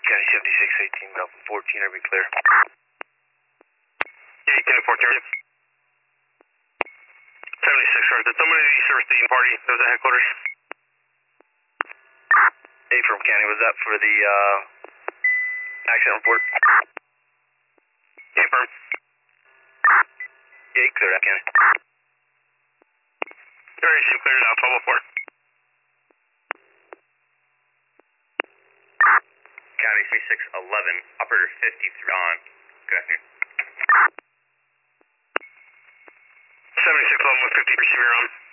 County 7618, Malcolm 14, are we clear? Yeah, County 14. 76, sir. Did somebody service the Eden Party? That was at headquarters. Hey, from County, was that for the accident report? Yeah, firm. Yeah, clear that, County. Very soon, cleared it out, 1204. County 3611, operator 53 on. Good afternoon. 7611 with 50 receiver on.